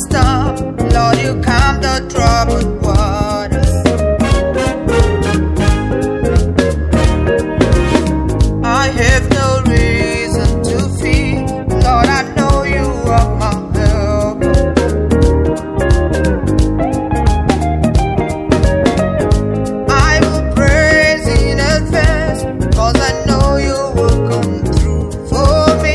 storm, Lord, you calm the troubled waters. I have no reason to fear, Lord, I know you are my helper. I will praise in advance, 'cause I know you will come through for me.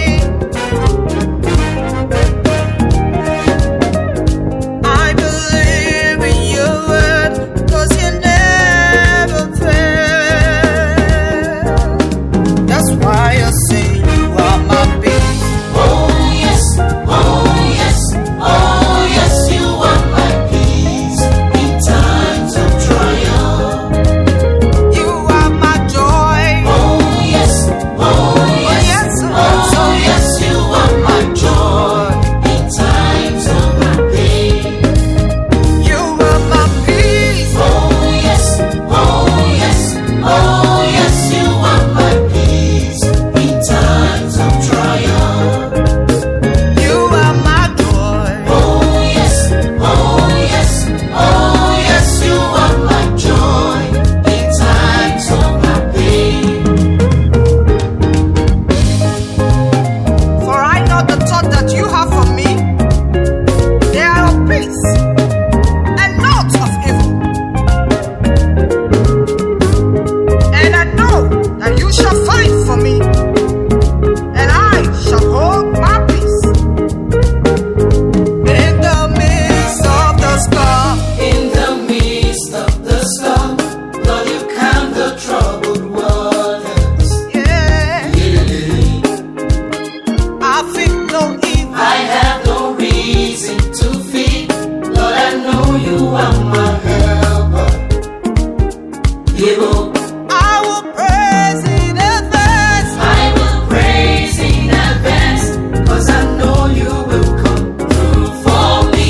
I believe in your word, 'cause you never fail. That's why I say you are my peace. Oh yes, oh yes, oh yes, you are my peace in times of trial. You are my joy. Oh yes, oh yes, yes, oh yes, you are my joy in times of my pain. You are my peace. Oh yes, oh yes, oh yes, you are my peace in times of trial. You are my joy. Oh yes, oh yes, oh yes, you are my joy in times of my pain. For I know the thought that you have for me, they are of peace and not of evil. And I know that you shall fight for me, and I shall hold my peace. In the midst of the storm, In the midst of the storm, Lord, you calm the troubled waters. yeah, I feel no evil. I have no reason to fear, Lord, I know you are my helper. Evil, I will praise in advance. I will praise in advance, 'cause I know you will come through for me.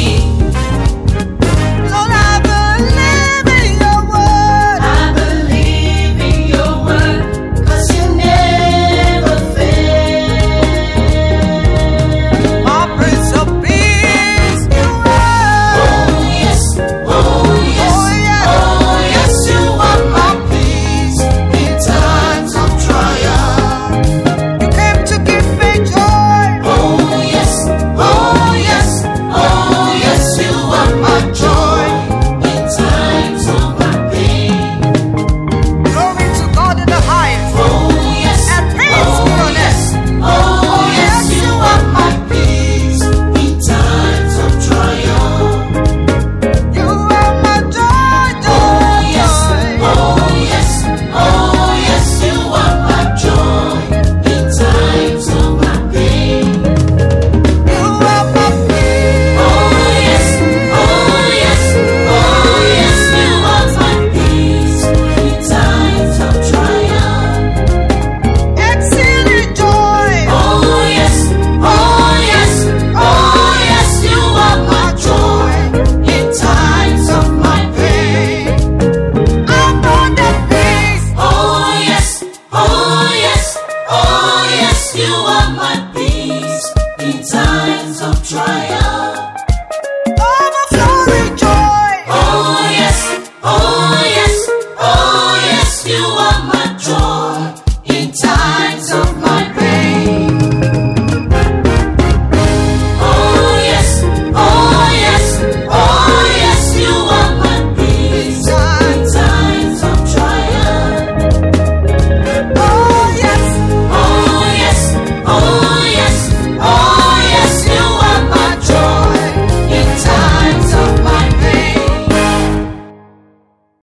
Lord, I believe in your word. I believe in your word, 'cause you never fail. My Prince of Peace, you are. Oh yes, oh yes, Oh, yeah. oh yes, you are my peace in times of trial. You came to give me joy. Oh yes, oh yes, oh yes, you are my joy in times of my pain. Glory to God in the highest. Oh yes, And peace be oh on yes, earth. oh yes, you are my peace in times of trial. You are my joy, Oh joy, yes, joy. oh yes, oh yes, you are my joy in times of my pain. You are my peace. Oh yes, oh yes, oh yes, you are my peace in times of trial. Exceeding joy. Oh yes, oh yes, oh yes, you are my joy in times of my pain. I'm on the peace. Oh yes, oh yes, oh yes, you are my peace in times of trial.